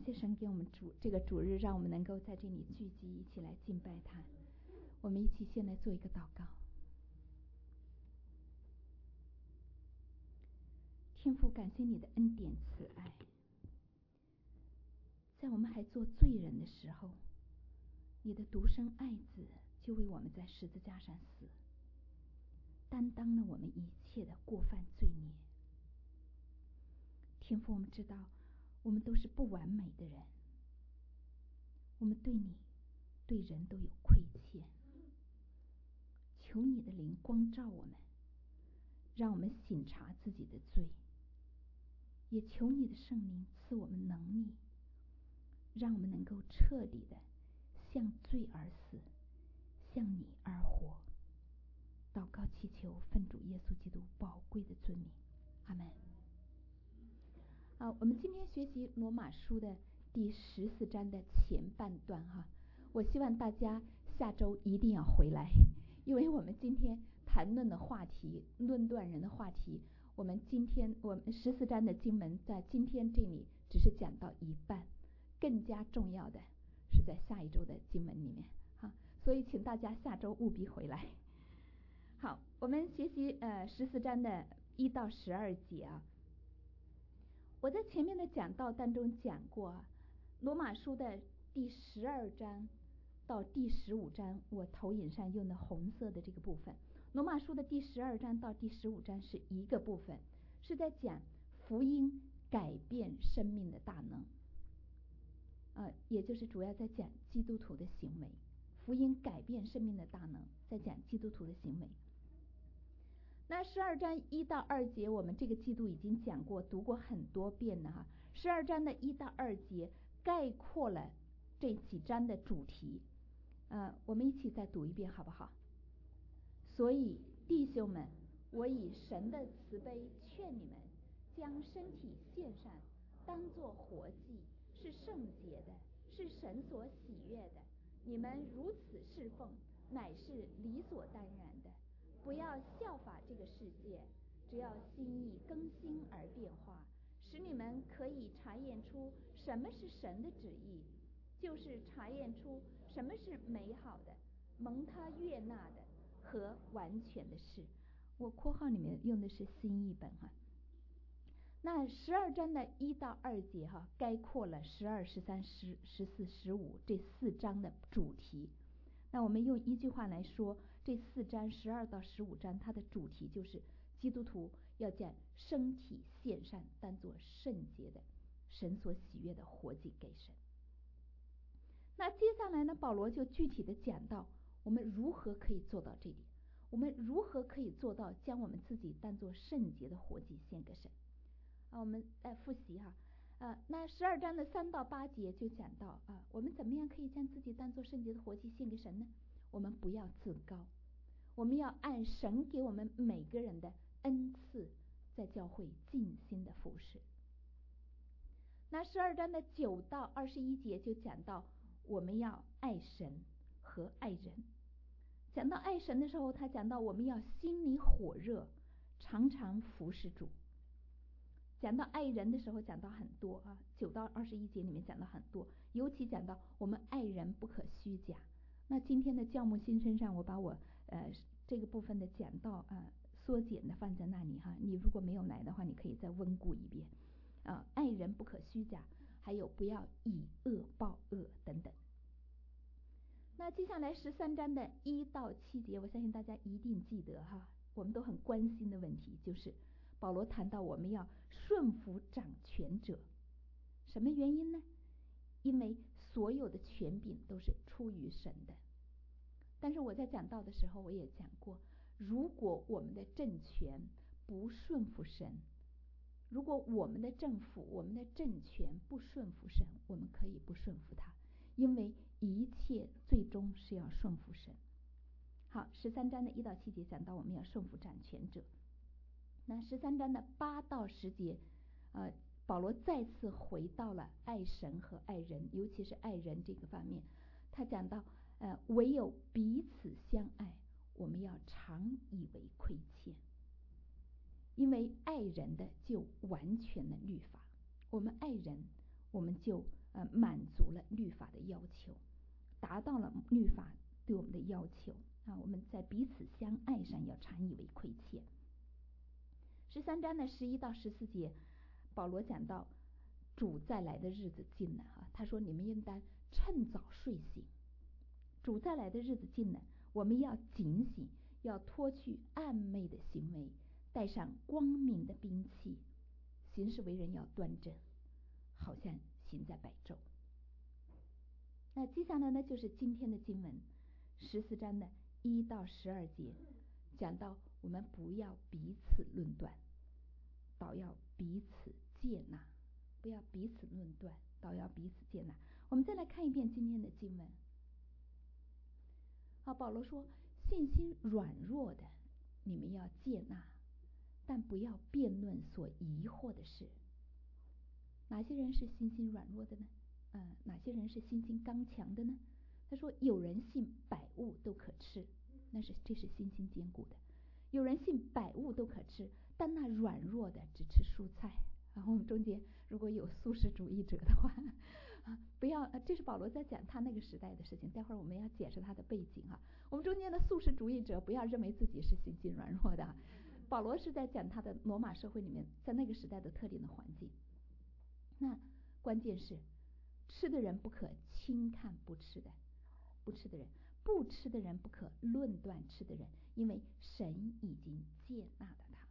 谢神给我们这个主日，让我们能够在这里聚集，一起来敬拜他。我们一起先来做一个祷告。天父，感谢你的恩典慈爱，在我们还做罪人的时候，你的独生爱子就为我们在十字架上死，担当了我们一切的过犯罪孽。天父，我们知道我们都是不完美的人，我们对你对人都有亏欠，求你的灵光照我们，让我们省察自己的罪，也求你的圣灵赐我们能力，让我们能够彻底的向罪而死，向你而活。祷告祈求奉主耶稣基督宝贵的尊名，阿们。我们今天学习罗马书的第14章的前半段哈，我希望大家下周一定要回来，因为我们今天谈论的话题，论断人的话题，我们14章的经文在今天这里只是讲到一半，更加重要的是在下一周的经文里面哈，所以请大家下周务必回来。好，我们学习14章的1到12节啊。我在前面的讲道当中讲过罗马书的第12章到第15章，我投影上用的红色的这个部分，罗马书的第12章到第15章是一个部分，是在讲福音改变生命的大能，也就是主要在讲基督徒的行为，福音改变生命的大能，在讲基督徒的行为。那12章1到2节，我们这个季度已经讲过，读过很多遍了哈。12章的1到2节概括了这几章的主题，我们一起再读一遍好不好？所以弟兄们，我以神的慈悲劝你们，将身体献上，当作活祭，是圣洁的，是神所喜悦的。你们如此侍奉，乃是理所当然的。不要效法这个世界，只要心意更新而变化，使你们可以查验出什么是神的旨意，就是查验出什么是美好的、蒙他悦纳的和完全的事。我括号里面用的是新译本哈。那12章的1到2节哈，概括了12、13、14、15这4章的主题。那我们用一句话来说，这4章12到15章它的主题就是基督徒要将身体献上，当作圣洁的、神所喜悦的活祭给神。那接下来呢，保罗就具体的讲到我们如何可以做到这点，我们如何可以做到将我们自己当作圣洁的活祭献给神。我们来复习哈。那12章的3到8节就讲到我们怎么样可以将自己当作圣洁的活祭献给神呢？我们不要自高，我们要按神给我们每个人的恩赐，在教会尽心的服侍。那12章的9到21节就讲到我们要爱神和爱人。讲到爱神的时候，他讲到我们要心里火热，常常服侍主。讲到爱人的时候讲到很多9到21节里面讲到很多，尤其讲到我们爱人不可虚假。那今天的教牧新生上，我把我这个部分的讲道缩减的放在那里哈，你如果没有来的话，你可以再温故一遍爱人不可虚假，还有不要以恶报恶等等。那接下来13章的1到7节，我相信大家一定记得哈，我们都很关心的问题，就是保罗谈到我们要顺服掌权者。什么原因呢？因为所有的权柄都是出于神的。但是我在讲道的时候我也讲过，如果我们的政权不顺服神，如果我们的政府、我们的政权不顺服神，我们可以不顺服他，因为一切最终是要顺服神。好，13章的1到7节讲到我们要顺服掌权者。那13章的8到10节保罗再次回到了爱神和爱人，尤其是爱人这个方面。他讲到唯有彼此相爱，我们要常以为亏欠，因为爱人的就完全的律法。我们爱人， 我们就满足了律法的要求，达到了律法对我们的要求啊。我们在彼此相爱上要常以为亏欠。13章的11到14节，保罗讲到主再来的日子近了啊。他说你们应当趁早睡醒，主再来的日子近了，我们要警醒，要脱去暗昧的行为，带上光明的兵器，行事为人要端正，好像行在白昼。那接下来呢，就是今天的经文14章的1到12节，讲到我们不要彼此论断，倒要彼此接纳。不要彼此论断，倒要彼此接纳。我们再来看一遍今天的经文。保罗说，信心软弱的你们要接纳，但不要辩论所疑惑的事。哪些人是信心软弱的呢？哪些人是信心刚强的呢？他说，有人信百物都可吃，这是信心坚固的。有人信百物都可吃，但那软弱的只吃蔬菜。我们中间如果有素食主义者的话，不要，这是保罗在讲他那个时代的事情，待会儿我们要解释他的背景啊。我们中间的素食主义者不要认为自己是信心软弱的，保罗是在讲他的罗马社会里面在那个时代的特定的环境。那关键是吃的人不可轻看不吃的人，不吃的人不可论断吃的人，因为神已经接纳了他。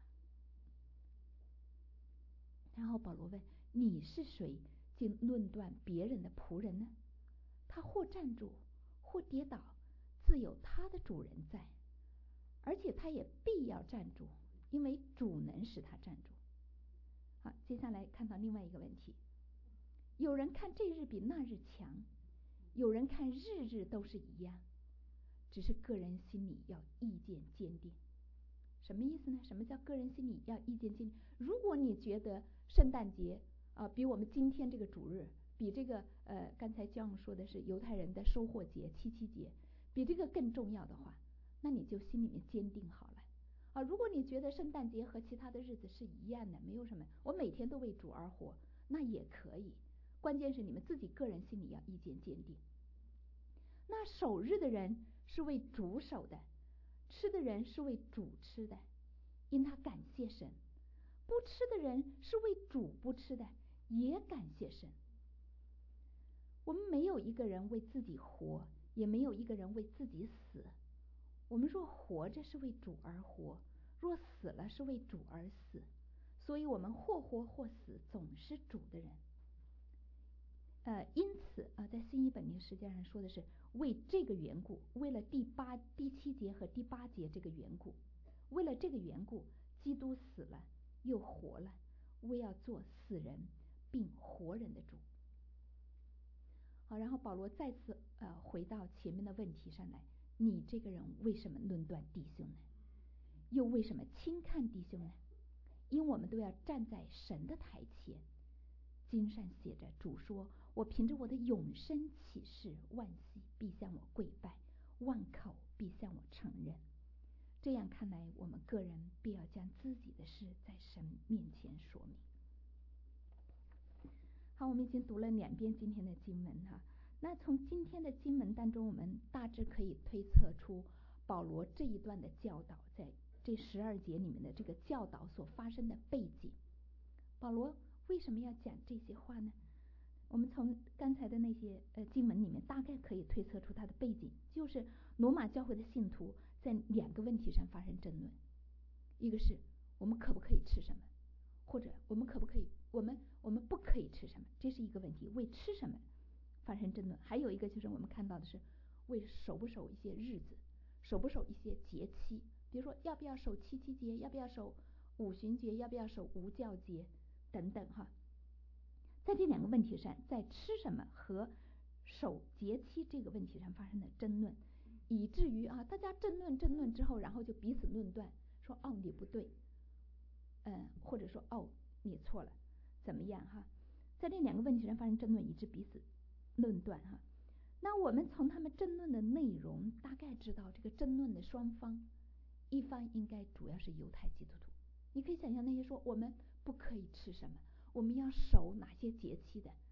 然后保罗问，你是谁竟论断别人的仆人呢？他或站住或跌倒，自有他的主人在，而且他也必要站住，因为主能使他站住。好，接下来看到另外一个问题，有人看这日比那日强，有人看日日都是一样，只是个人心里要意见坚定。什么意思呢？什么叫个人心里要意见坚定？如果你觉得圣诞节比我们今天这个主日，比这个刚才John说的是犹太人的收获节七七节，比这个更重要的话，那你就心里面坚定好了如果你觉得圣诞节和其他的日子是一样的，没有什么，我每天都为主而活，那也可以。关键是你们自己个人心里要意见坚定。那守日的人是为主守的，吃的人是为主吃的，因他感谢神；不吃的人是为主不吃的，也感谢神。我们没有一个人为自己活，也没有一个人为自己死。我们若活着是为主而活，若死了是为主而死，所以我们或活或死，总是主的人。因此在新译本里实际上说的是为这个缘故，为了第7节和第8节这个缘故，为了这个缘故，基督死了又活了，为要做死人并活人的主。好，然后保罗再次回到前面的问题上来，你这个人为什么论断弟兄呢？又为什么轻看弟兄呢？因我们都要站在神的台前。经上写着，主说，我凭着我的永生起誓，万膝必向我跪拜，万口必向我承认。这样看来，我们个人必要将自己的事在神面前说明。好，我们已经读了2遍今天的经文那从今天的经文当中，我们大致可以推测出保罗这一段的教导，在这12节里面的这个教导所发生的背景。保罗为什么要讲这些话呢？我们从刚才的那些经文里面大概可以推测出他的背景，就是罗马教会的信徒在2个问题上发生争论。一个是我们可不可以吃什么，或者我们不可以吃什么，这是一个问题，为吃什么发生争论。还有一个就是我们看到的是为守不守一些日子，守不守一些节期，比如说要不要守七七节，要不要守五旬节，要不要守无酵节等等在这2个问题上，在吃什么和守节期这个问题上发生的争论，以至于大家争论之后，然后就彼此论断，说你不对，或者说你错了，怎么样在这2个问题上发生争论，以致彼此论断那我们从他们争论的内容大概知道，这个争论的双方，一方应该主要是犹太基督徒。你可以想象那些说我们不可以吃什么，我们要守哪些节期的，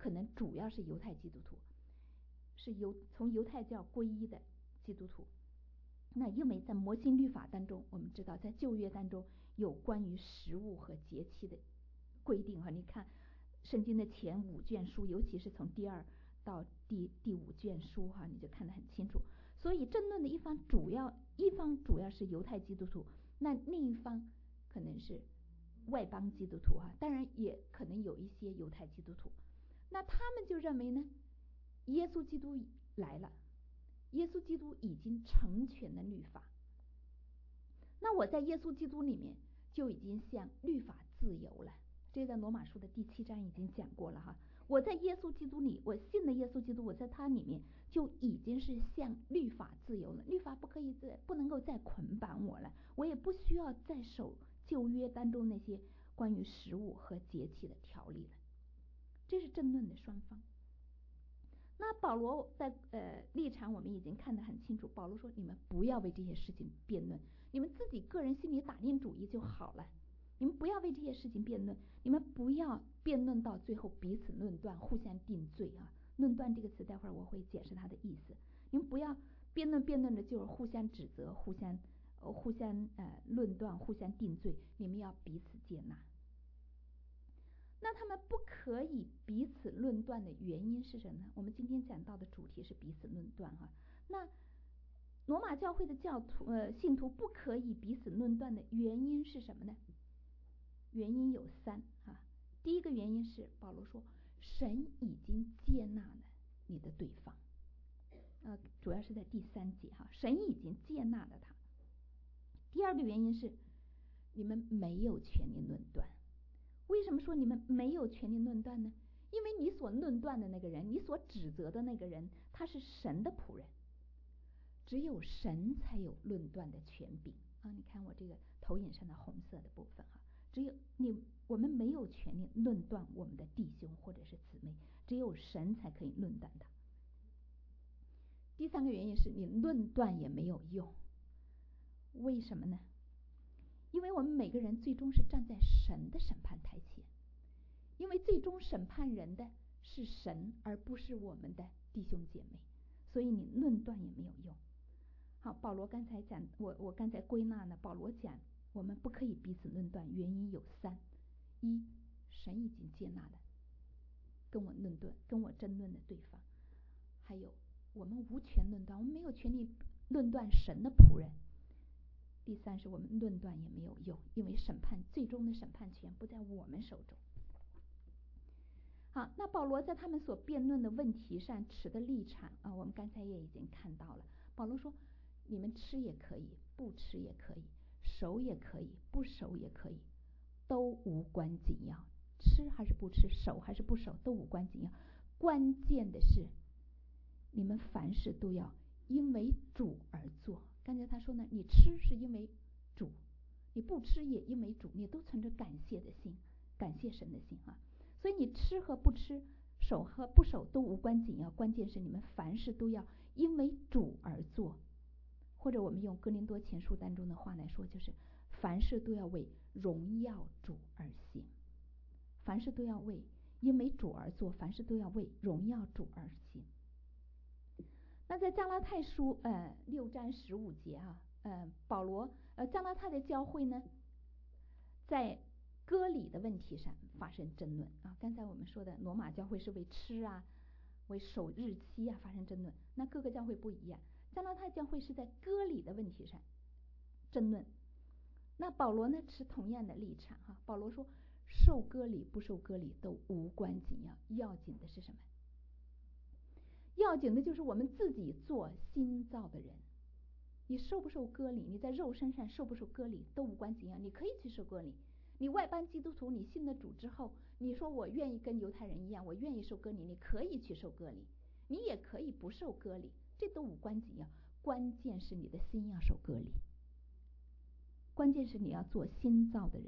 可能主要是犹太基督徒，是从犹太教皈依的基督徒。那因为在摩西律法当中，我们知道在旧约当中有关于食物和节期的规定哈。你看圣经的前5卷书，尤其是从第2到第5卷书哈，你就看得很清楚。所以争论的一方主要是犹太基督徒，那另一方可能是外邦基督徒啊，当然也可能有一些犹太基督徒。那他们就认为呢，耶稣基督来了，耶稣基督已经成全了律法，那我在耶稣基督里面就已经向律法自由了。这在罗马书的第7章已经讲过了哈。我在耶稣基督里，我信了耶稣基督，我在他里面就已经是向律法自由了。律法不能够再捆绑我了，我也不需要再守旧约当中那些关于食物和节期的条例了。这是争论的双方。那保罗在立场我们已经看得很清楚，保罗说你们不要为这些事情辩论，你们自己个人心里打定主意就好了，你们不要为这些事情辩论，你们不要辩论到最后彼此论断，互相定罪啊。论断这个词待会儿我会解释它的意思。你们不要辩论的就是互相指责，互相论断，互相定罪，你们要彼此接纳。那他们不可以彼此论断的原因是什么呢？我们今天讲到的主题是彼此论断哈。那罗马教会的信徒不可以彼此论断的原因是什么呢？原因有3啊。第一个原因是保罗说神已经接纳了你的对方，主要是在第3节哈，神已经接纳了他。第二个原因是你们没有权利论断。为什么说你们没有权利论断呢？因为你所论断的那个人，你所指责的那个人，他是神的仆人，只有神才有论断的权柄啊！你看我这个投影上的红色的部分哈，我们没有权利论断我们的弟兄或者是姊妹，只有神才可以论断他。第3个原因是你论断也没有用。为什么呢？因为我们每个人最终是站在神的审判台前，因为最终审判人的是神，而不是我们的弟兄姐妹，所以你论断也没有用。好，保罗刚才讲，我刚才归纳呢，保罗讲我们不可以彼此论断，原因有3：一，神已经接纳了跟我争论的对方；还有我们无权论断，我们没有权利论断神的仆人；第3是我们论断也没有用，因为最终的审判权不在我们手中。好，那保罗在他们所辩论的问题上持的立场啊，我们刚才也已经看到了。保罗说你们吃也可以，不吃也可以，守也可以，不守也可以，都无关紧要。吃还是不吃，守还是不守，都无关紧要。关键的是你们凡事都要因为主而做。刚才他说呢，你吃是因为主，你不吃也因为主，你都存着感谢的心，感谢神的心啊。所以你吃和不吃，守和不守都无关紧要，关键是你们凡事都要因为主而做。或者我们用哥林多前书当中的话来说，就是凡事都要为荣耀主而行。凡事都要因为主而做，凡事都要为荣耀主而行。那在加拉太书6章15节啊，保罗加拉太的教会呢，在割礼的问题上发生争论啊。刚才我们说的罗马教会是为吃啊，为守日期啊发生争论，那各个教会不一样。加拉太教会是在割礼的问题上争论，那保罗呢持同样的立场哈。保罗说受割礼不受割礼都无关紧要，要紧的是什么？要紧的就是我们自己做新造的人。你受不受割礼，你在肉身上受不受割礼都无关紧要，你可以去受割礼。你外邦基督徒，你信了主之后，你说我愿意跟犹太人一样，我愿意受割礼，你可以去受割礼，你也可以不受割礼，这都无关紧要。关键是你的心要受割礼，关键是你要做新造的人。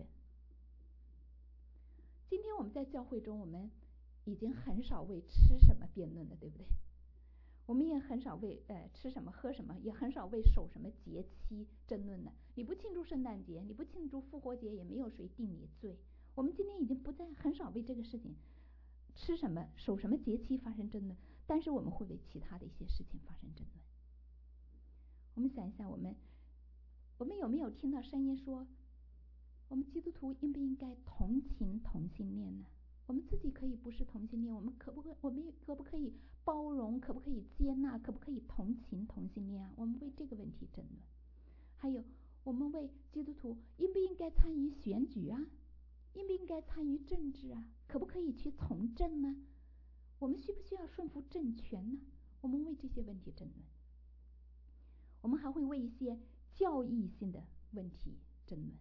今天我们在教会中，我们已经很少为吃什么辩论了，对不对？我们也很少为吃什么喝什么，也很少为守什么节期争论了。你不庆祝圣诞节，你不庆祝复活节，也没有谁定你罪。我们今天已经很少为这个事情吃什么、守什么节期发生争论，但是我们会为其他的一些事情发生争论。我们想一想，我们有没有听到声音说，我们基督徒应不应该同情同性恋呢？我们自己可以不是同性恋，我们可不可以包容，可不可以接纳，可不可以同情同性恋啊？我们为这个问题争论。还有，我们为基督徒应不应该参与选举啊？应不应该参与政治啊？可不可以去从政呢？我们需不需要顺服政权呢？我们为这些问题争论。我们还会为一些教义性的问题争论。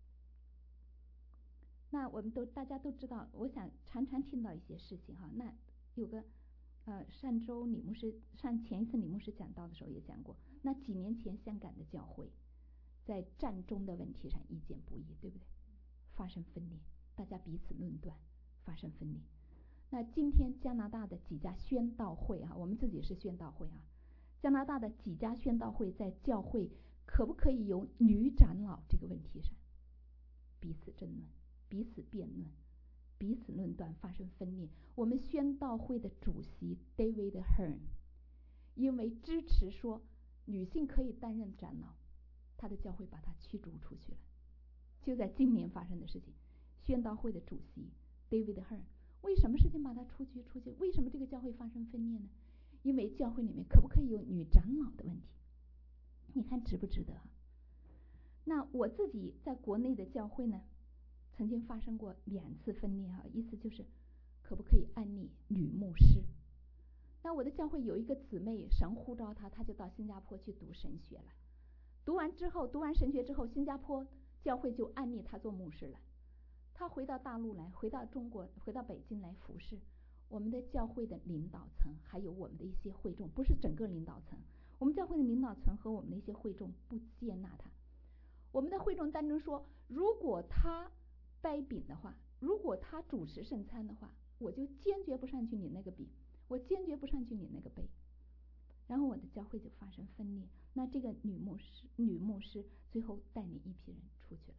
那我们大家都知道，我想常常听到一些事情哈。那有个前一次李牧师讲道的时候也讲过，那几年前香港的教会在战中的问题上意见不一，对不对？发生分裂，大家彼此论断，发生分裂。那今天加拿大的几家宣道会啊，我们自己是宣道会啊，加拿大的几家宣道会在教会可不可以有女长老这个问题上彼此争论，彼此辩论，彼此论断，发生分裂。我们宣道会的主席 David Hearn 因为支持说女性可以担任长老，他的教会把他驱逐出去了。就在今年发生的事情，宣道会的主席 David Hearn 为什么事情把他出去？为什么这个教会发生分裂呢？因为教会里面可不可以有女长老的问题，你看值不值得啊？那我自己在国内的教会呢，曾经发生过2次分裂啊，意思就是可不可以安立女牧师。那我的教会有一个姊妹，神呼召她就到新加坡去读神学了。读完神学之后，新加坡教会就安立她做牧师了。她回到大陆来，回到中国，回到北京来服侍。我们的教会的领导层还有我们的一些会众，不是整个领导层，我们教会的领导层和我们的一些会众不接纳她。我们的会众当中说，如果他掰饼的话，如果他主持圣餐的话，我就坚决不上去领那个饼，我坚决不上去领那个杯。然后我的教会就发生分裂。那这个女牧师最后带领一批人出去了。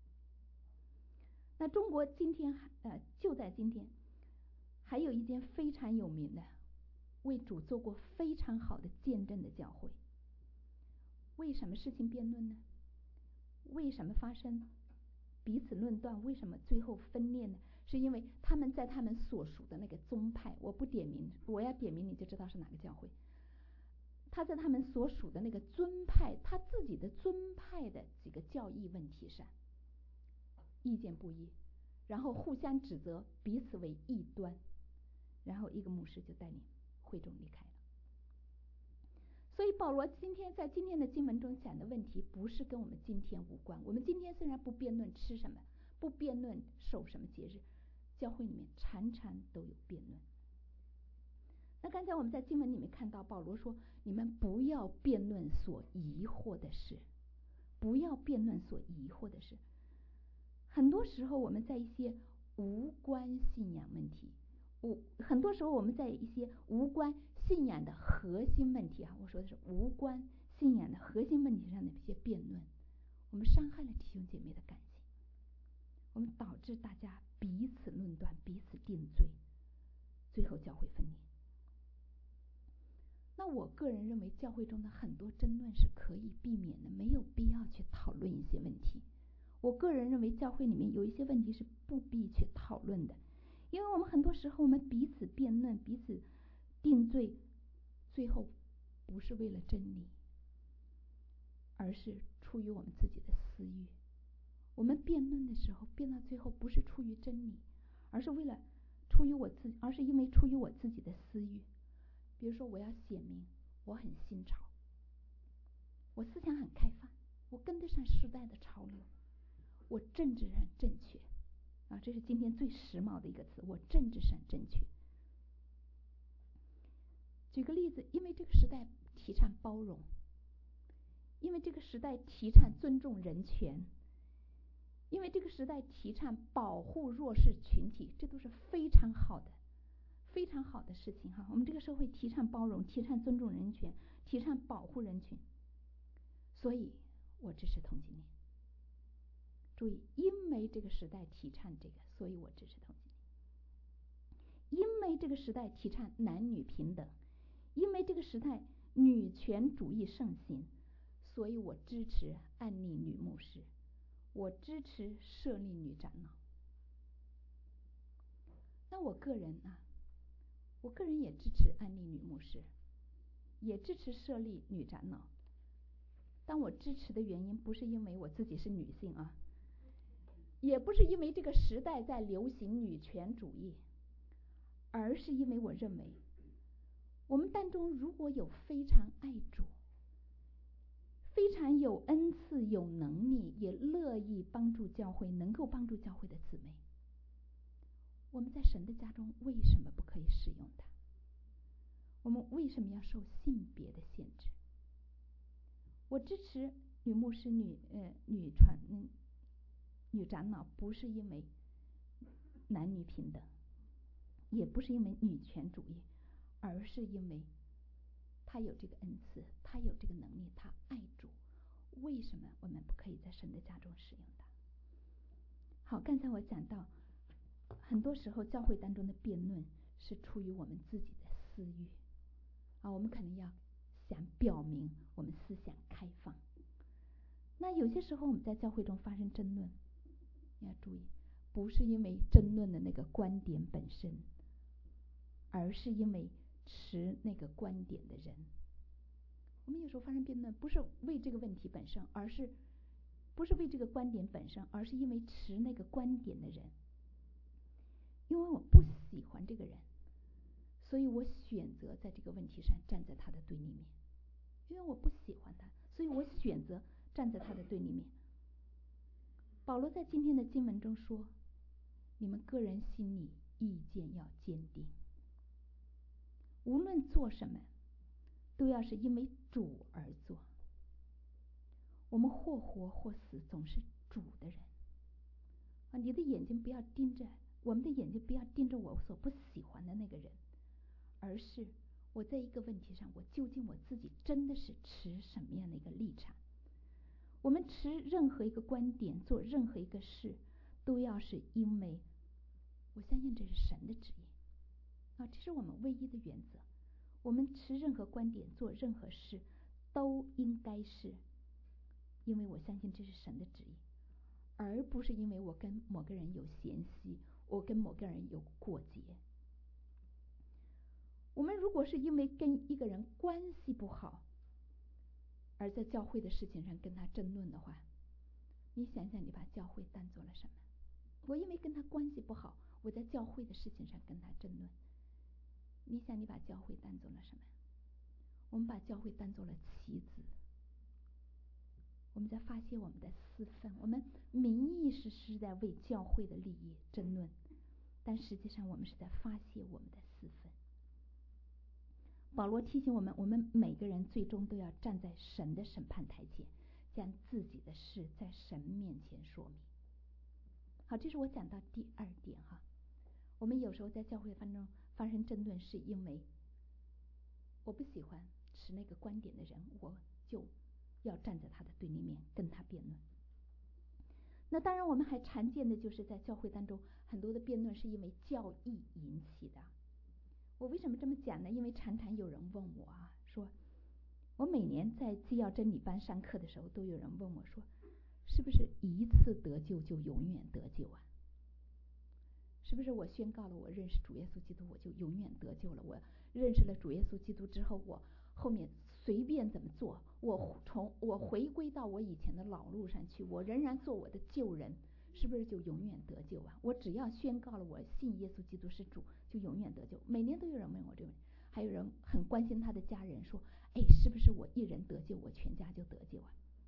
那中国今天就在今天，还有一间非常有名的，为主做过非常好的见证的教会。为什么事情辩论呢？为什么发生彼此论断？为什么最后分裂呢？是因为他们在他们所属的那个宗派，我不点名，我要点名你就知道是哪个教会。他在他们所属的那个尊派，他自己的尊派的几个教义问题上意见不一，然后互相指责，彼此为异端，然后一个牧师就带领会众离开了。所以保罗在今天的经文中讲的问题不是跟我们今天无关。我们今天虽然不辩论吃什么，不辩论守什么节日，教会里面常常都有辩论。那刚才我们在经文里面看到保罗说，你们不要辩论所疑惑的事，不要辩论所疑惑的事。很多时候我们在一些无关信仰问题，很多时候我们在一些无关信仰的核心问题我说的是无关信仰的核心问题上的一些辩论，我们伤害了弟兄姐妹的感情，我们导致大家彼此论断，彼此定罪，最后教会分裂。那我个人认为教会中的很多争论是可以避免的，没有必要去讨论一些问题。我个人认为教会里面有一些问题是不必去讨论的，因为我们很多时候我们彼此辩论，彼此定罪，最后不是为了真理，而是出于我们自己的私欲。我们辩论的时候，辩到最后不是出于真理，而是因为出于我自己的私欲。比如说我要显明我很新潮，我思想很开放，我跟得上时代的潮流，我政治上正确这是今天最时髦的一个词，我政治上正确。举个例子，因为这个时代提倡包容，因为这个时代提倡尊重人权，因为这个时代提倡保护弱势群体，这都是非常好的事情我们这个社会提倡包容，提倡尊重人权，提倡保护人群，所以我支持同性恋。注意，因为这个时代提倡这个，所以我支持同性恋。因为这个时代提倡男女平等，因为这个时代女权主义盛行，所以我支持安利女牧师，我支持设立女长老。那我个人也支持安利女牧师，也支持设立女长老。但我支持的原因不是因为我自己是女性啊，也不是因为这个时代在流行女权主义，而是因为我认为我们当中如果有非常爱主、非常有恩赐、有能力，也乐意帮助教会、能够帮助教会的姊妹，我们在神的家中为什么不可以使用它？我们为什么要受性别的限制？我支持女牧师、女长老，不是因为男女平等，也不是因为女权主义，而是因为他有这个恩赐，他有这个能力，他爱主。为什么我们不可以在神的家中使用它？好，刚才我讲到，很多时候教会当中的辩论是出于我们自己的私欲我们可能要想表明我们思想开放。那有些时候我们在教会中发生争论，你要注意，不是因为争论的那个观点本身，而是因为持那个观点的人。我们有时候发生辩论，不是为这个问题本身，不是为这个观点本身，而是因为持那个观点的人。因为我不喜欢这个人，所以我选择在这个问题上站在他的对立面。因为我不喜欢他，所以我选择站在他的对立面。保罗在今天的经文中说，你们个人心里意见要坚定，无论做什么都要是因为主而做。我们或活或死，总是主的人你的眼睛不要盯着，我们的眼睛不要盯着我所不喜欢的那个人，而是我在一个问题上，我究竟我自己真的是持什么样的一个立场。我们持任何一个观点，做任何一个事，都要是因为我相信这是神的旨意这是我们唯一的原则。我们持任何观点，做任何事，都应该是因为我相信这是神的旨意，而不是因为我跟某个人有嫌隙，我跟某个人有过节。我们如果是因为跟一个人关系不好，而在教会的事情上跟他争论的话，你想想你把教会当做了什么？我因为跟他关系不好，我在教会的事情上跟他争论，你想你把教会当做了什么？我们把教会当做了棋子，我们在发泄我们的私愤，我们名义是在为教会的利益争论，但实际上我们是在发泄我们的私愤。保罗提醒我们，我们每个人最终都要站在神的审判台前，将自己的事在神面前说明。好，这是我讲到第二点我们有时候在教会当中发生争论，是因为我不喜欢持那个观点的人，我就要站在他的对立面跟他辩论。那当然我们还常见的就是在教会当中很多的辩论是因为教义引起的。我为什么这么讲呢？因为常常有人问我说我每年在基要真理班上课的时候，都有人问我说，是不是一次得救就永远得救是不是我宣告了我认识主耶稣基督，我就永远得救了？我认识了主耶稣基督之后，我后面随便怎么做，我回归到我以前的老路上去，我仍然做我的旧人，是不是就永远得救我只要宣告了我信耶稣基督是主，就永远得救。每年都有人问我这个问题，还有人很关心他的家人，说是不是我一人得救，我全家就得救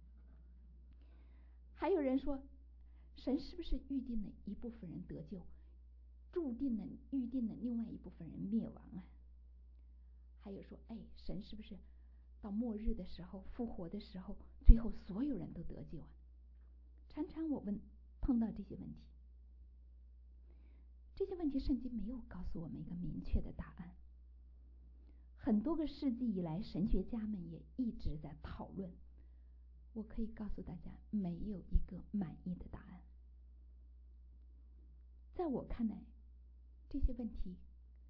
还有人说，神是不是预定了一部分人得救，预定了另外一部分人灭亡还有说神是不是到末日的时候，复活的时候，最后所有人都得救常常我们碰到这些问题，圣经没有告诉我们一个明确的答案。很多个世纪以来，神学家们也一直在讨论，我可以告诉大家，没有一个满意的答案。在我看来，这些问题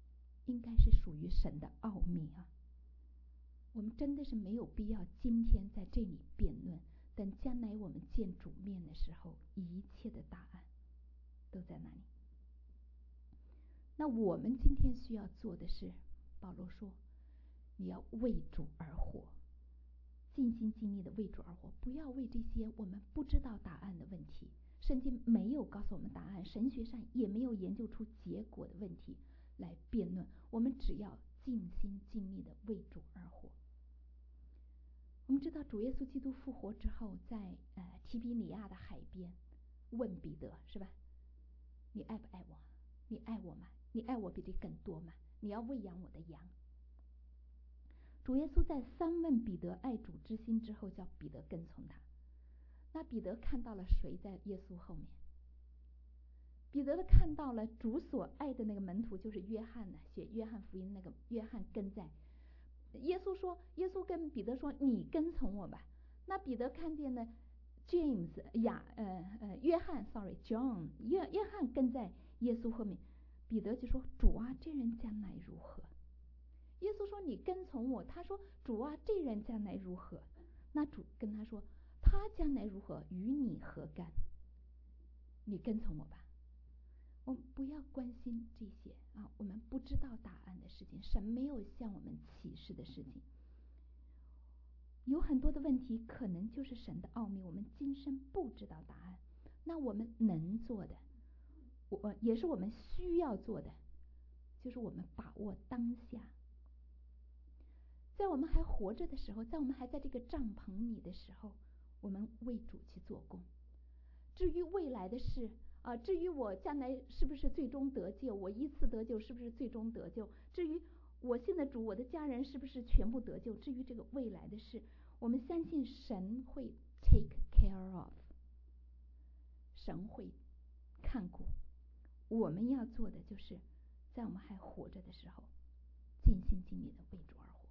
应该是属于神的奥秘啊。我们真的是没有必要今天在这里辩论，等将来我们见主面的时候，一切的答案都在那里。那我们今天需要做的是，保罗说，你要为主而活，尽心尽力的为主而活，不要为这些我们不知道答案的问题，圣经没有告诉我们答案，神学上也没有研究出结果的问题来辩论。我们只要尽心尽力的为主而活。我们知道主耶稣基督复活之后，在提比里亚的海边问彼得，是吧？你爱不爱我？你爱我吗？你爱我比这更多吗？你要喂养我的羊。主耶稣在三问彼得爱主之心之后，叫彼得跟从他。那彼得看到了谁在耶稣后面？彼得看到了主所爱的那个门徒，就是约翰呢，写约翰福音那个约翰跟在耶稣跟彼得说，你跟从我吧。那彼得看见了 James 约翰 John 约翰跟在耶稣后面，彼得就说，主啊，这人将来如何？耶稣说，你跟从我。他说，主啊，这人将来如何？那主跟他说，他将来如何与你何干？你跟从我吧。我们不要关心这些啊，我们不知道答案的事情，神没有向我们启示的事情。有很多的问题可能就是神的奥秘，我们今生不知道答案。那我们能做的，也是我们需要做的，就是我们把握当下，在我们还活着的时候，在我们还在这个帐篷里的时候，我们为主去做工。至于未来的事至于我将来是不是最终得救，我一次得救是不是最终得救，至于我信的主，我的家人是不是全部得救，至于这个未来的事，我们相信神会 take care of， 神会看顾。我们要做的就是在我们还活着的时候，尽心尽力的为主而活。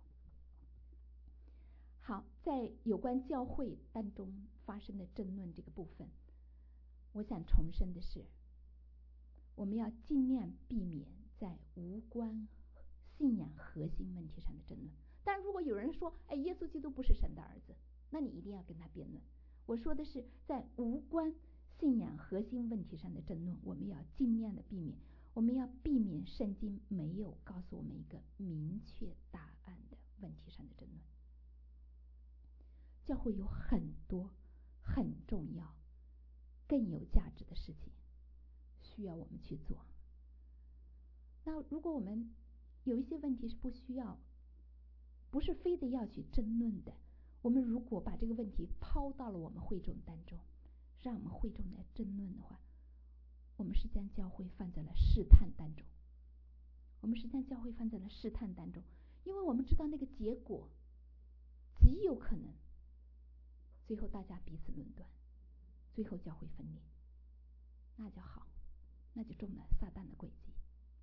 好，在有关教会当中发生的争论这个部分，我想重申的是，我们要尽量避免在无关信仰核心问题上的争论。但如果有人说，耶稣基督不是神的儿子，那你一定要跟他辩论。我说的是在无关信仰核心问题上的争论，我们要尽量的避免。我们要避免圣经没有告诉我们一个明确答案的问题上的争论。教会有很多很重要更有价值的事情需要我们去做。那如果我们有一些问题是不是非得要去争论的，我们如果把这个问题抛到了我们会众当中，让我们会众来争论的话，我们是将教会放在了试探当中。因为我们知道那个结果极有可能最后大家彼此论断，最后教会分裂，那就好，那就中了撒旦的诡计。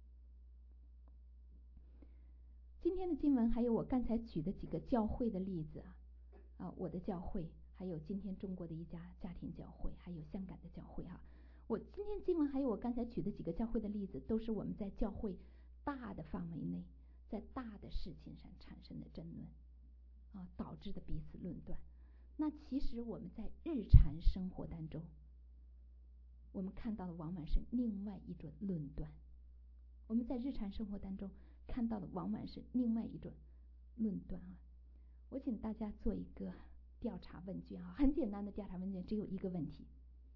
今天的经文还有我刚才举的几个教会的例子我的教会，还有今天中国的一家家庭教会，还有香港的教会我今天经文还有我刚才举的几个教会的例子，都是我们在教会大的范围内，在大的事情上产生的争论导致的彼此论断。那其实我们在日常生活当中，我们看到的往往是另外一种论断。我们在日常生活当中看到的往往是另外一种论断我请大家做一个调查问卷很简单的调查问卷，只有一个问题，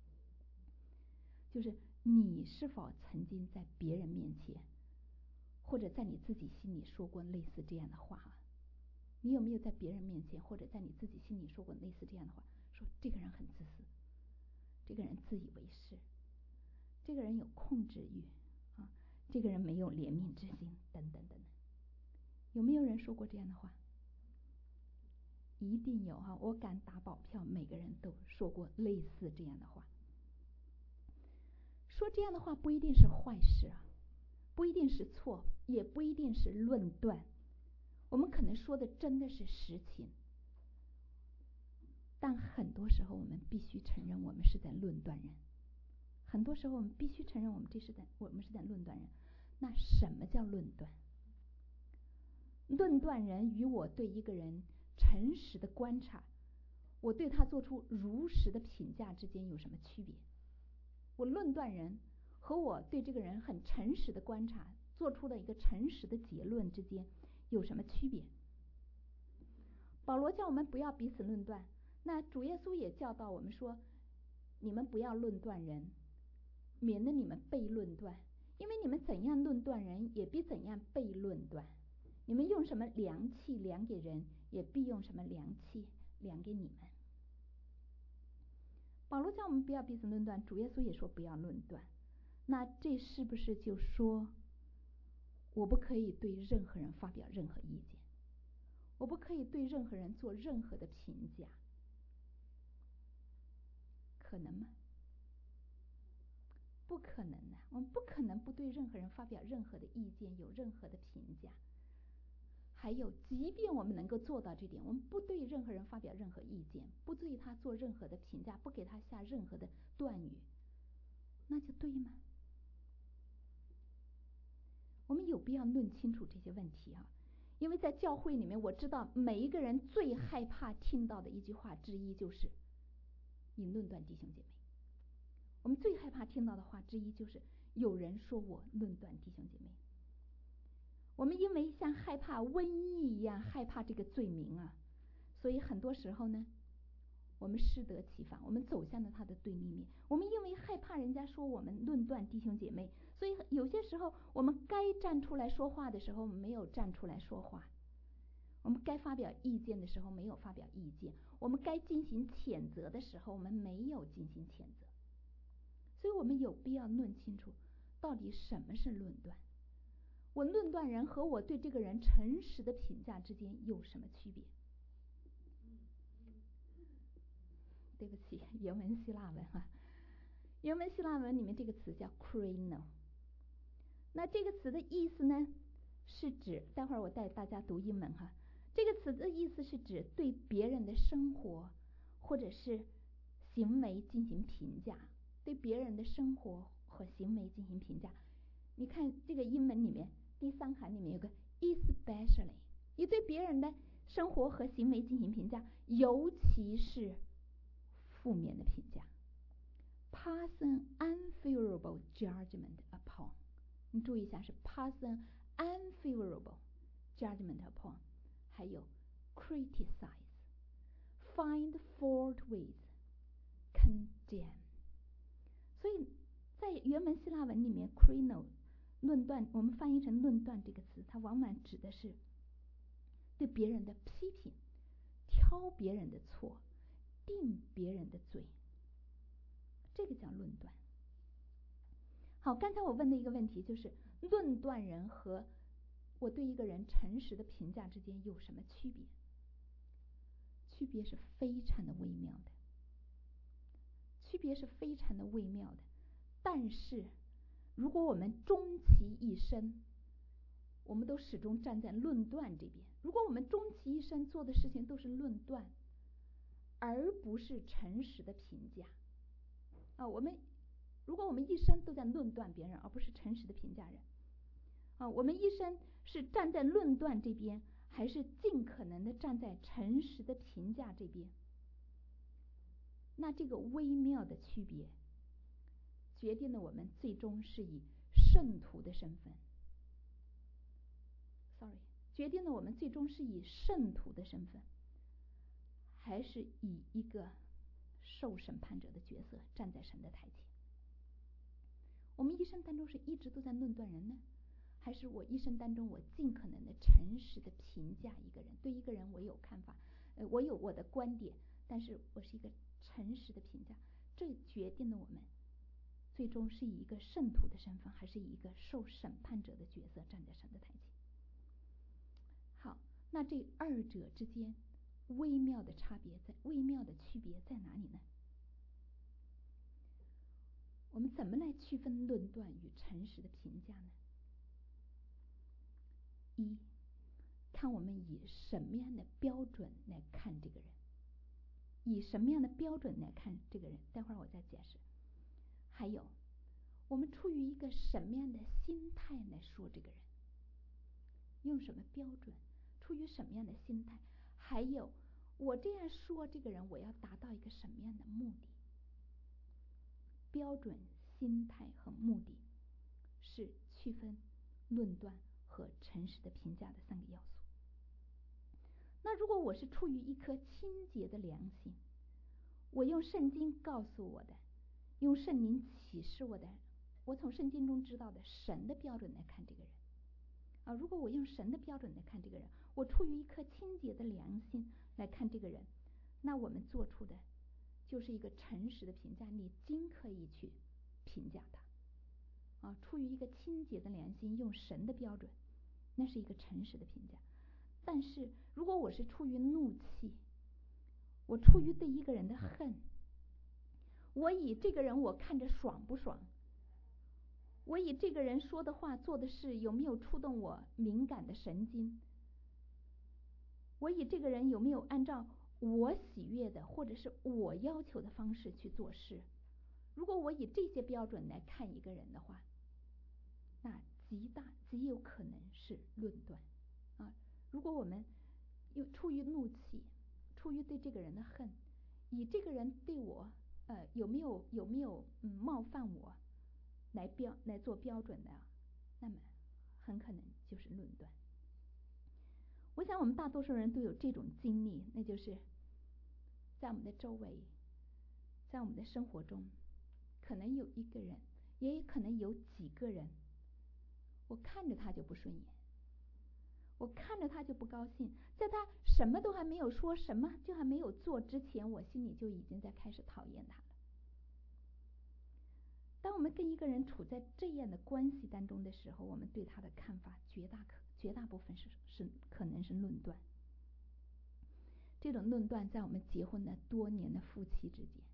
就是你是否曾经在别人面前，或者在你自己心里说过类似这样的话你有没有在别人面前，或者在你自己心里说过类似这样的话，说这个人很自私，这个人自以为是，这个人有控制欲这个人没有怜悯之心，等等等等。有没有人说过这样的话？一定有我敢打保票，每个人都说过类似这样的话。说这样的话不一定是坏事不一定是错，也不一定是论断。我们可能说的真的是实情，但很多时候我们必须承认我们是在论断人。很多时候我们必须承认我们是在论断人。那什么叫论断？ 论断人与我对一个人诚实的观察，我对他做出如实的评价之间有什么区别？我论断人和我对这个人很诚实的观察做出的一个诚实的结论之间有什么区别？保罗叫我们不要彼此论断，那主耶稣也教导我们说，你们不要论断人，免得你们被论断，因为你们怎样论断人，也必怎样被论断。你们用什么量器量给人，也必用什么量器量给你们。保罗叫我们不要彼此论断，主耶稣也说不要论断。那这是不是就说我不可以对任何人发表任何意见，我不可以对任何人做任何的评价？可能吗？不可能的，我们不可能不对任何人发表任何的意见，有任何的评价。还有，即便我们能够做到这点，我们不对任何人发表任何意见，不对他做任何的评价，不给他下任何的断语，那就对吗？我们有必要论清楚这些问题啊！因为在教会里面，我知道每一个人最害怕听到的一句话之一就是你论断弟兄姐妹。我们最害怕听到的话之一就是有人说我论断弟兄姐妹。我们因为像害怕瘟疫一样害怕这个罪名啊，所以很多时候呢，我们适得其反，我们走向了他的对立面。我们因为害怕人家说我们论断弟兄姐妹，所以有些时候我们该站出来说话的时候，我们没有站出来说话；我们该发表意见的时候，没有发表意见；我们该进行谴责的时候，我们没有进行谴责。所以我们有必要论清楚，到底什么是论断。我论断人和我对这个人诚实的评价之间有什么区别？对不起，原文希腊文啊，原文希腊文里面这个词叫 krino。那这个词的意思呢，是指，待会儿我带大家读英文哈。这个词的意思是指对别人的生活或者是行为进行评价，对别人的生活和行为进行评价。你看这个英文里面第三行里面有个 especially， 你对别人的生活和行为进行评价，尤其是负面的评价。pass an unfavorable judgment upon， 你注意一下，是 pass an unfavorable judgment upon， 还有 criticize， find fault with， condemn。 所以在原文希腊文里面 krino 论断，我们翻译成论断这个词，它往往指的是对别人的批评，挑别人的错，定别人的罪，这个叫论断。好，刚才我问的一个问题就是论断人和我对一个人诚实的评价之间有什么区别？区别是非常的微妙的，区别是非常的微妙的。但是如果我们终其一生，我们都始终站在论断这边，如果我们终其一生做的事情都是论断，而不是诚实的评价啊，如果我们一生都在论断别人，而不是诚实的评价人啊，我们一生是站在论断这边，还是尽可能的站在诚实的评价这边？那这个微妙的区别决定了我们最终是以圣徒的身份决定了我们最终是以圣徒的身份，还是以一个受审判者的角色站在神的台前。我们一生当中是一直都在论断人呢，还是我一生当中我尽可能的诚实的评价一个人，对一个人我有看法，我有我的观点，但是我是一个诚实的评价。这决定了我们最终是以一个圣徒的身份，还是以一个受审判者的角色站在神的台前。好，那这二者之间微妙的区别在哪里呢？我们怎么来区分论断与诚实的评价呢？一，看我们以什么样的标准来看这个人，以什么样的标准来看这个人，待会儿我再解释。还有，我们出于一个什么样的心态来说这个人，用什么标准出于什么样的心态，还有我这样说这个人，我要达到一个什么样的目的。标准、心态和目的是区分论断和诚实的评价的3个要素。那如果我是出于一颗清洁的良心，我用圣经告诉我的，用圣灵启示我的，我从圣经中知道的神的标准来看这个人如果我用神的标准来看这个人，我出于一颗清洁的良心来看这个人，那我们做出的就是一个诚实的评价，你尽可以去评价他出于一个清洁的良心，用神的标准，那是一个诚实的评价。但是如果我是出于怒气，我出于对一个人的恨，我以这个人我看着爽不爽，我以这个人说的话做的事有没有触动我敏感的神经，我以这个人有没有按照我喜悦的或者是我要求的方式去做事，如果我以这些标准来看一个人的话，那极有可能是论断如果我们出于怒气，出于对这个人的恨，以这个人对我有没有冒犯我来做标准的那么很可能就是论断。我想我们大多数人都有这种经历，那就是在我们的周围，在我们的生活中，可能有一个人，也可能有几个人，我看着他就不顺眼，我看着他就不高兴，在他什么都还没有说，什么就还没有做之前，我心里就已经在开始讨厌他了。当我们跟一个人处在这样的关系当中的时候，我们对他的看法绝大部分是可能是论断。这种论断在我们结婚的多年的夫妻之间，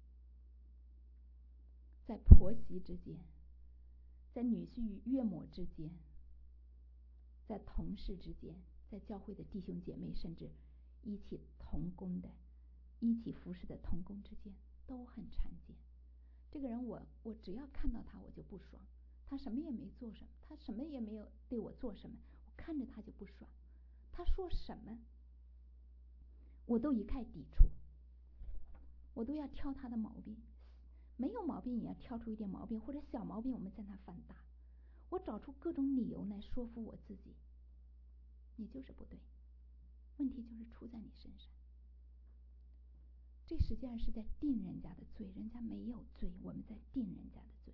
在婆媳之间，在女婿与岳母之间，在同事之间，在教会的弟兄姐妹，甚至一起同工的、一起服侍的同工之间都很常见。这个人我只要看到他我就不爽，他什么也没做什么，他什么也没有对我做什么，我看着他就不爽，他说什么我都一概抵触，我都要挑他的毛病，没有毛病也要挑出一点毛病，或者小毛病我们将它放大，我找出各种理由来说服我自己，你就是不对，问题就是出在你身上。这实际上是在定人家的罪，人家没有罪，我们在定人家的罪。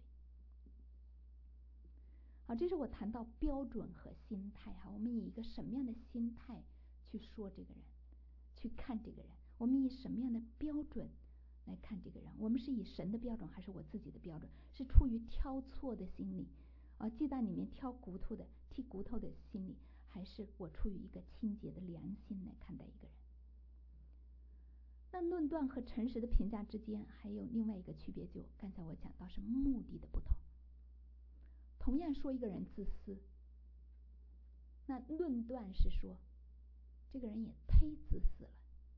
好，这是我谈到标准和心态我们以一个什么样的心态去说这个人，去看这个人，我们以什么样的标准来看这个人，我们是以神的标准还是我自己的标准，是出于挑错的心理鸡蛋里面剔骨头的心理，还是我出于一个清洁的良心来看待一个人。那论断和诚实的评价之间还有另外一个区别，就刚才我讲到是目的的不同。同样说一个人自私，那论断是说这个人也忒自私了。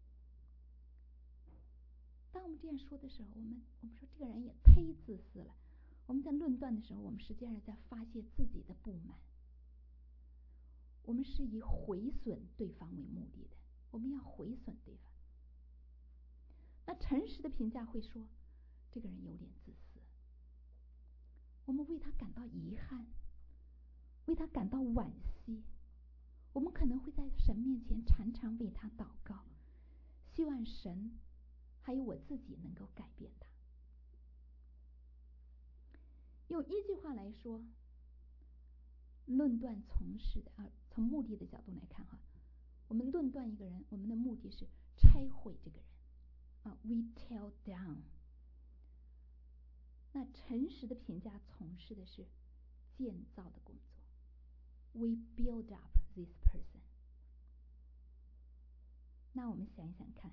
当我们这样说的时候，我们说这个人也忒自私了，我们在论断的时候，我们实际上是在发泄自己的不满，我们是以毁损对方为目的的，我们要毁损对方。那诚实的评价会说这个人有点自私，我们为他感到遗憾，为他感到惋惜，我们可能会在神面前常常为他祷告，希望神还有我自己能够改变他。用一句话来说，论断从目的的角度来看我们论断一个人，我们的目的是拆毁这个人we tear down。 那诚实的评价从事的是建造的工作， we build up this person。 那我们想一想看，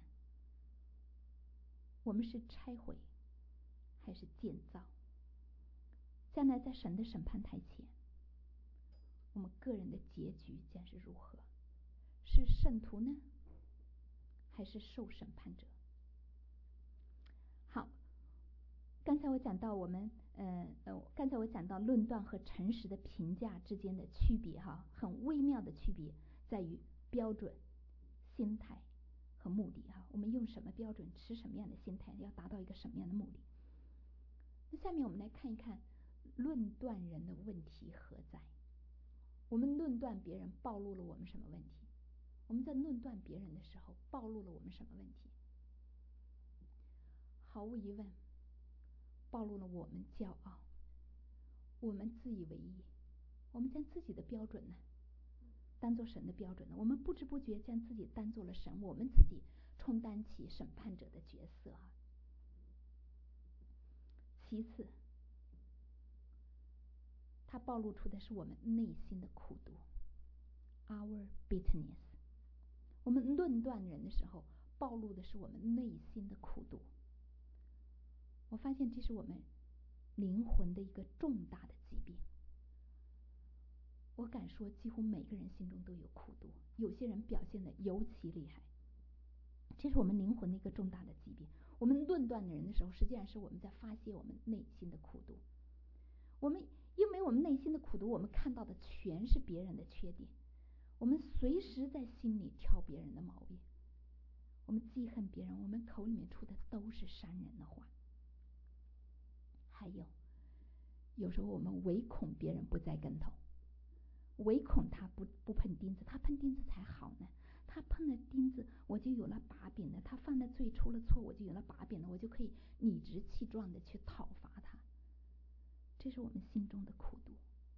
我们是拆毁还是建造？将来在神的审判台前，我们个人的结局将是如何？是圣徒呢，还是受审判者？好，刚才我讲到论断和诚实的评价之间的区别很微妙的区别在于标准、心态和目的啊。我们用什么标准，持什么样的心态，要达到一个什么样的目的？那下面我们来看一看论断人的问题何在。我们论断别人暴露了我们什么问题？我们在论断别人的时候暴露了我们什么问题？毫无疑问，暴露了我们骄傲，我们自以为意，我们将自己的标准呢当做神的标准呢，我们不知不觉将自己当做了神，我们自己充当起审判者的角色啊。其次，它暴露出的是我们内心的苦毒 ，our bitterness。我们论断人的时候，暴露的是我们内心的苦毒。我发现这是我们灵魂的一个重大的疾病。我敢说，几乎每个人心中都有苦毒，有些人表现得尤其厉害。这是我们灵魂的一个重大的疾病。我们论断的人的时候，实际上是我们在发泄我们内心的苦毒。因为我们内心的苦毒，我们看到的全是别人的缺点，我们随时在心里挑别人的毛病，我们记恨别人，我们口里面出的都是伤人的话。还有时候我们唯恐别人不栽跟头，唯恐他不碰钉子，他碰钉子才好呢。他碰了钉子，我就有了把柄了；他犯了罪，出了错，我就有了把柄了，我就可以理直气壮的去讨伐他。这是我们心中的苦毒。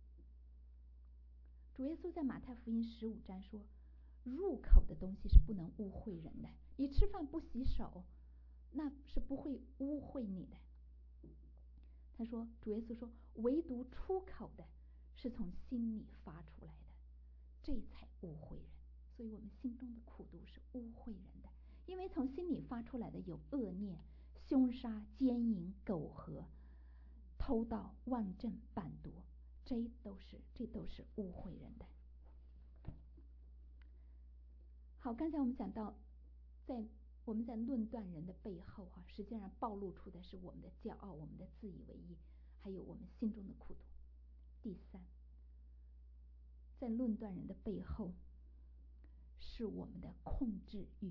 主耶稣在马太福音15章说，入口的东西是不能污秽人的。你吃饭不洗手，那是不会污秽你的。他说，主耶稣说，唯独出口的是从心里发出来的，这才污秽人。所以我们心中的苦毒是污秽人的，因为从心里发出来的有恶念、凶杀、奸淫、苟合、偷盗、妄证、贩毒，这都是污秽人的。好，刚才我们讲到，我们在论断人的背后实际上暴露出的是我们的骄傲、我们的自以为意，还有我们心中的苦毒。第三，在论断人的背后是我们的控制欲。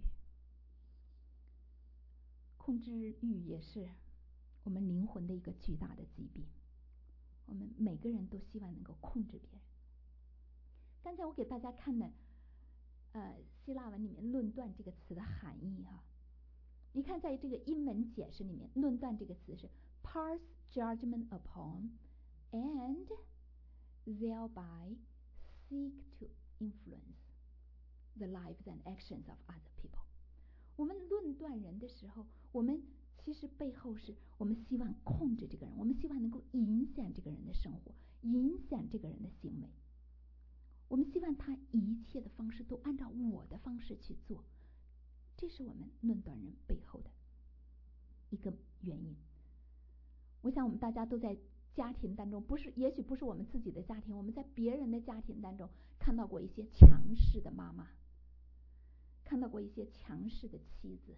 控制欲也是我们灵魂的一个巨大的疾病。我们每个人都希望能够控制别人。刚才我给大家看的希腊文里面论断这个词的含义你看在这个英文解释里面，论断这个词是 pass judgment upon and thereby seek to influence the lives and actions of other people。 我们论断人的时候，我们其实背后是我们希望控制这个人，我们希望能够影响这个人的生活，影响这个人的行为，我们希望他一切的方式都按照我的方式去做。这是我们论断人背后的一个原因。我想我们大家都在家庭当中，也许不是我们自己的家庭，我们在别人的家庭当中看到过一些强势的妈妈，看到过一些强势的妻子，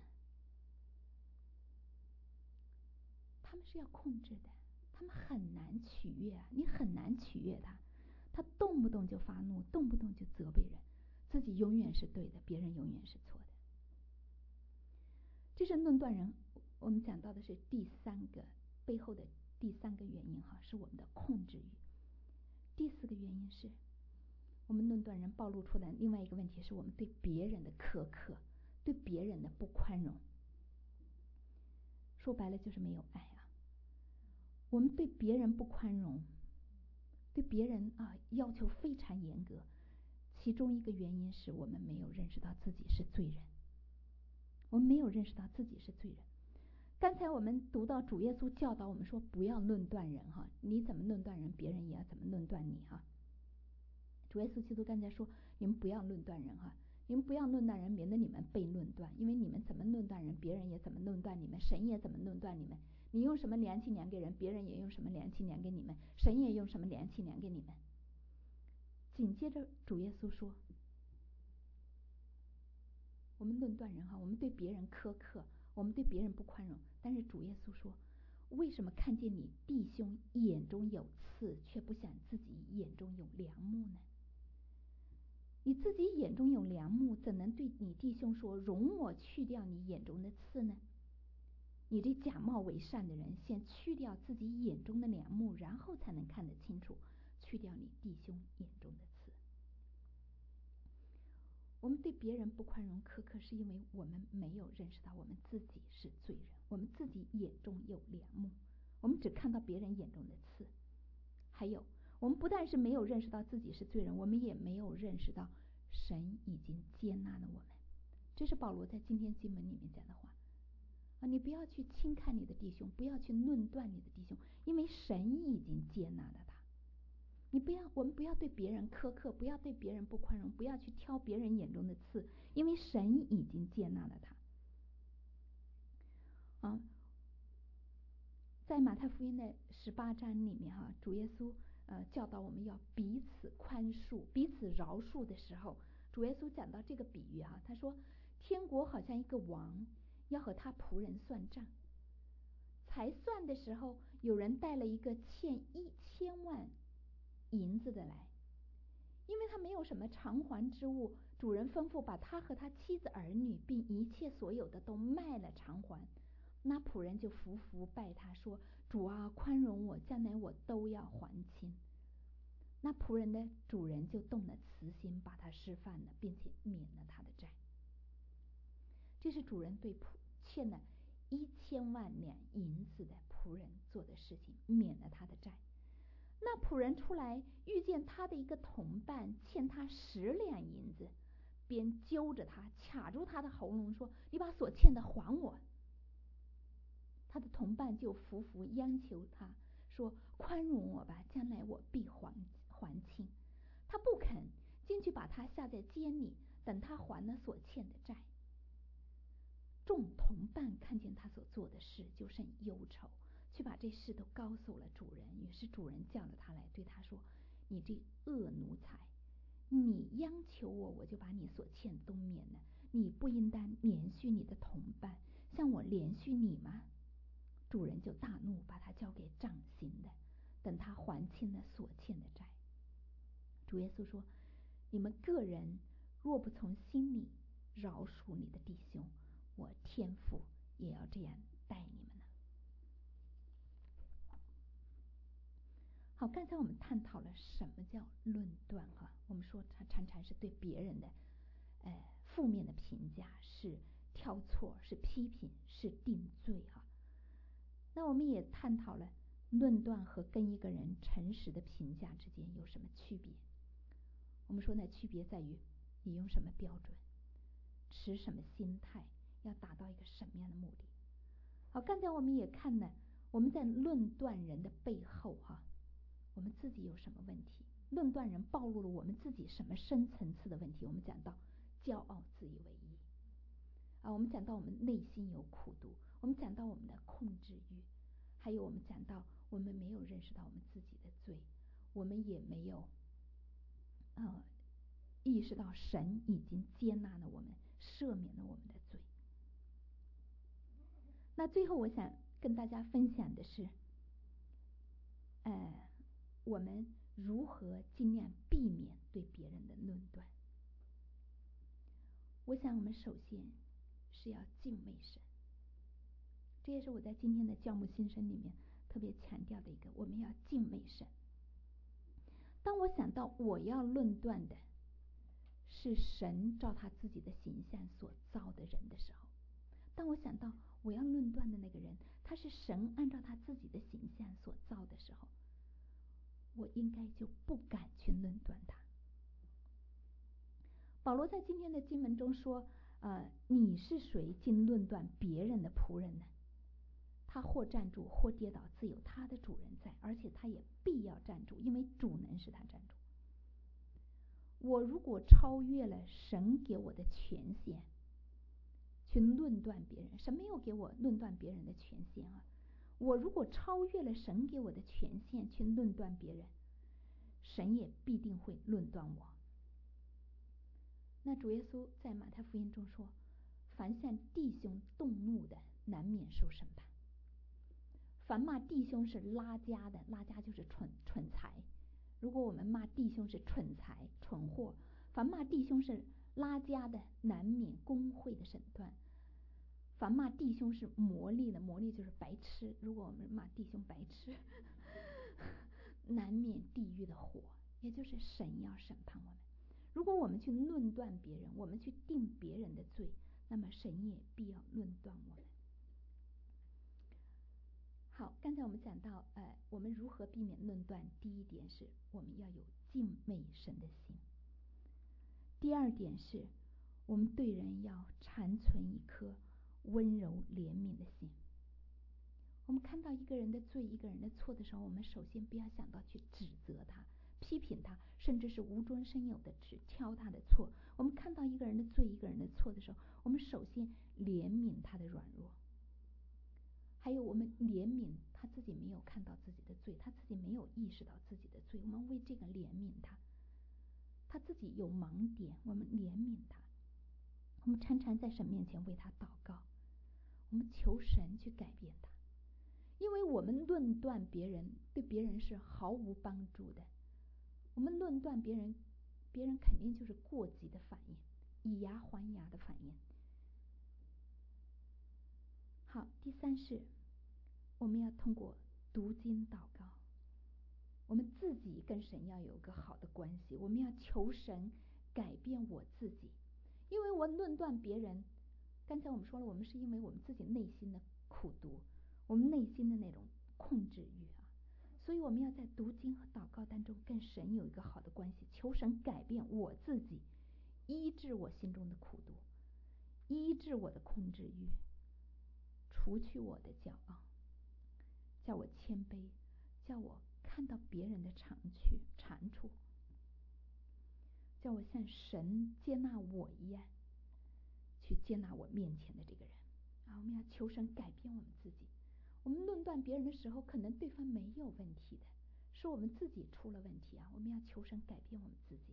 他们是要控制的，他们很难取悦你很难取悦他动不动就发怒，动不动就责备人，自己永远是对的，别人永远是错的。这是论断人我们讲到的是背后的第三个原因是我们的控制欲。第四个原因是我们论断人暴露出来另外一个问题，是我们对别人的苛刻，对别人的不宽容。说白了就是没有爱我们对别人不宽容，对别人要求非常严格，其中一个原因是我们没有认识到自己是罪人。我们没有认识到自己是罪人。刚才我们读到主耶稣教导我们说，不要论断人你怎么论断人，别人也要怎么论断你主耶稣基督刚才说，你们不要论断人你们不要论断人，免得你们被论断，因为你们怎么论断人，别人也怎么论断你们，神也怎么论断你们。你用什么量器量给人，别人也用什么量器量给你们，神也用什么量器量给你们。紧接着主耶稣说，我们论断人我们对别人苛刻，我们对别人不宽容，但是主耶稣说，为什么看见你弟兄眼中有刺，却不想自己眼中有梁木呢？ 你自己眼中有梁木，怎能对你弟兄说，容我去掉你眼中的刺呢？你这假冒为善的人，先去掉自己眼中的梁木，然后才能看得清楚，去掉你弟兄眼中的刺。我们对别人不宽容苛刻，是因为我们没有认识到我们自己是罪人，我们自己眼中有梁木，我们只看到别人眼中的刺。还有，我们不但是没有认识到自己是罪人，我们也没有认识到神已经接纳了我们。这是保罗在今天经文里面讲的话啊！你不要去轻看你的弟兄，不要去论断你的弟兄，因为神已经接纳了他。我们不要对别人苛刻，不要对别人不宽容，不要去挑别人眼中的刺，因为神已经接纳了他。在马太福音的18章里面主耶稣教导我们要彼此宽恕、彼此饶恕的时候，主耶稣讲到这个比喻他说，天国好像一个王要和他仆人算账，才算的时候，有人带了一个欠1000万银子的来，因为他没有什么偿还之物，主人吩咐把他和他妻子儿女并一切所有的都卖了偿还。那仆人就伏拜他说，主啊，宽容我，将来我都要还清。那仆人的主人就动了慈心，把他释放了，并且免了他的债。这是主人对欠了1000万两银子的仆人做的事情，免了他的债。那仆人出来遇见他的一个同伴欠他10两银子，便揪着他，卡住他的喉咙说，你把所欠的还我。他的同伴就伏央求他说，宽容我吧，将来我必还清。他不肯，进去把他下在监里，等他还了所欠的债。众同伴看见他所做的事，就甚忧愁，去把这事都告诉了主人。于是主人叫了他来，对他说，你这恶奴才，你央求我，我就把你所欠的都免了，你不应当连续你的同伴，像我连续你吗？主人就大怒，把他交给掌刑的，等他还清了所欠的债。主耶稣说，你们个人若不从心里饶恕你的弟兄，我天父也要这样待你们了。好，刚才我们探讨了什么叫论断我们说它常常是对别人的负面的评价，是挑错，是批评，是定罪那我们也探讨了论断和跟一个人诚实的评价之间有什么区别。我们说呢，区别在于你用什么标准，持什么心态，要达到一个什么样的目的。好，刚才我们也看了，我们在论断人的背后我们自己有什么问题，论断人暴露了我们自己什么深层次的问题。我们讲到骄傲、自以为意我们讲到我们内心有苦毒，我们讲到我们的控制欲，还有我们讲到我们没有认识到我们自己的罪，我们也没有意识到神已经接纳了我们，赦免了我们的罪。那最后我想跟大家分享的是我们如何尽量避免对别人的论断。我想我们首先是要敬畏神，这也是我在今天的教牧新生里面特别强调的一个，我们要敬畏神。当我想到我要论断的是神照他自己的形象所造的人的时候，当我想到我要论断的那个人他是神按照他自己的形象所造的时候，我应该就不敢去论断他。保罗在今天的经文中说你是谁竟论断别人的仆人呢？他或站住或跌倒，自有他的主人在，而且他也必要站住，因为主能使他站住。我如果超越了神给我的权限去论断别人，神没有给我论断别人的权限我如果超越了神给我的权限去论断别人，神也必定会论断我。那主耶稣在马太福音中说，凡向弟兄动怒的，难免受审判。凡骂弟兄是拉家的，拉家就是蠢材。如果我们骂弟兄是蠢材、蠢货， 凡骂弟兄是拉家的，难免公会的审断；凡骂弟兄是魔力的，魔力就是白痴。如果我们骂弟兄白痴，难免地狱的火，也就是神要审判我们。如果我们去论断别人，我们去定别人的罪，那么神也必要论断我们。好，刚才我们讲到，我们如何避免论断？第一点是我们要有敬畏神的心。第二点是我们对人要常存一颗温柔怜悯的心。我们看到一个人的罪、一个人的错的时候，我们首先不要想到去指责他、批评他，甚至是无中生有的去挑他的错。我们看到一个人的罪、一个人的错的时候，我们首先怜悯他的软弱，还有我们怜悯他自己没有看到自己的罪，他自己没有意识到自己的罪，我们为这个怜悯他。他自己有盲点，我们怜悯他。我们常常在神面前为他祷告，我们求神去改变他。因为我们论断别人，对别人是毫无帮助的。我们论断别人，别人肯定就是过激的反应，以牙还牙的反应。好，第三是我们要通过读经祷告，我们自己跟神要有个好的关系，我们要求神改变我自己。因为我论断别人，刚才我们说了，我们是因为我们自己内心的苦毒，我们内心的那种控制欲啊，所以我们要在读经和祷告当中跟神有一个好的关系，求神改变我自己，医治我心中的苦毒，医治我的控制欲，除去我的骄傲，叫我谦卑，叫我看到别人的长处，叫我像神接纳我一样去接纳我面前的这个人啊！我们要求神改变我们自己。我们论断别人的时候，可能对方没有问题的，是我们自己出了问题啊！我们要求神改变我们自己。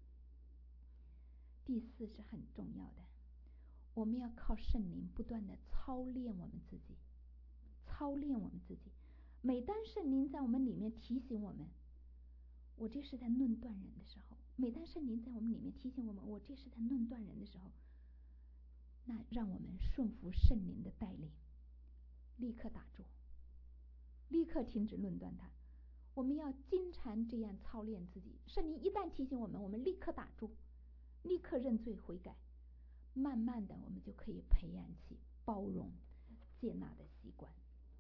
第四是很重要的，我们要靠圣灵不断的操练我们自己，操练我们自己。每当圣灵在我们里面提醒我们，我这是在论断人的时候，每当圣灵在我们里面提醒我们，我这是在论断人的时候，那让我们顺服圣灵的带领，立刻打住，立刻停止论断他。我们要经常这样操练自己，圣灵一旦提醒我们，我们立刻打住，立刻认罪悔改，慢慢的我们就可以培养起包容接纳的习惯。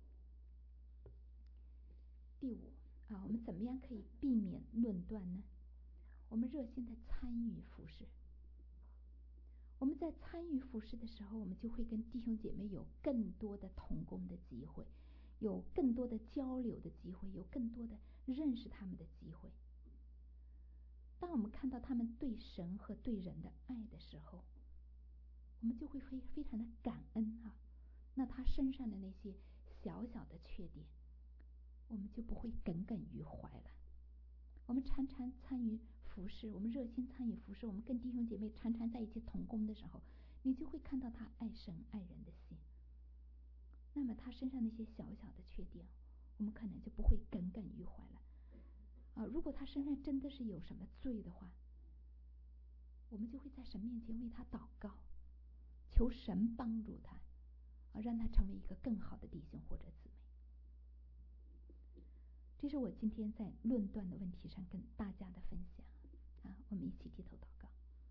第五啊，我们怎么样可以避免论断呢？我们热心的参与服事。我们在参与服事的时候，我们就会跟弟兄姐妹有更多的同工的机会，有更多的交流的机会，有更多的认识他们的机会。当我们看到他们对神和对人的爱的时候，我们就会非常的感恩啊。那他身上的那些小小的缺点，我们就不会耿耿于怀了。我们常常参与服事，我们热心参与服事，我们跟弟兄姐妹常常在一起同工的时候，你就会看到他爱神爱人的心。那么他身上那些小小的缺点，我们可能就不会耿耿于怀了啊。如果他身上真的是有什么罪的话，我们就会在神面前为他祷告，求神帮助他啊，让他成为一个更好的弟兄或者姊妹。这是我今天在论断的问题上跟大家的分享啊，我们一起低头祷告。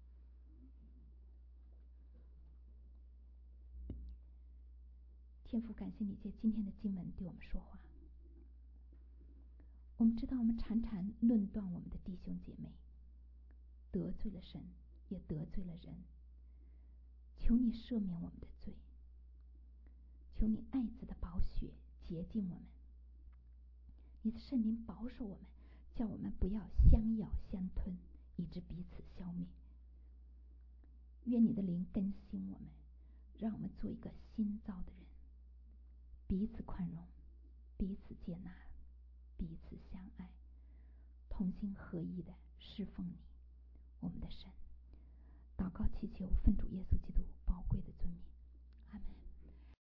天父，感谢你借今天的经文对我们说话。我们知道我们常常论断我们的弟兄姐妹，得罪了神，也得罪了人。求你赦免我们的罪，求你爱子的宝血洁净我们，你的圣灵保守我们，叫我们不要相咬相吞，以致彼此消灭。愿你的灵更新我们，让我们做一个新造的人，彼此宽容，彼此接纳，彼此相爱，同心合意的侍奉你，我们的神。祷告祈求，奉主耶稣基督宝贵的尊名。